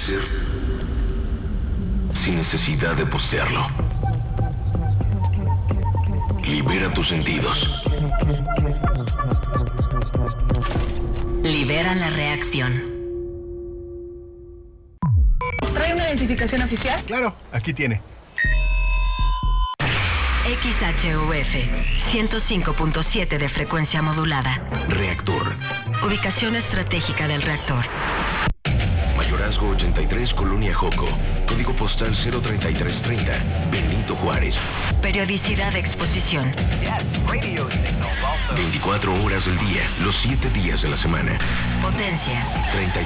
placer sin necesidad de postearlo. Libera tus sentidos. Libera la reacción. ¿Trae una identificación oficial? Claro, aquí tiene. XHUF 105.7 de frecuencia modulada. Reactor. Ubicación estratégica del reactor. Mayorazgo 83, Colonia Joco. Código postal 03330. Benito Juárez. Periodicidad de exposición. 24 horas del día, los 7 días de la semana. Potencia.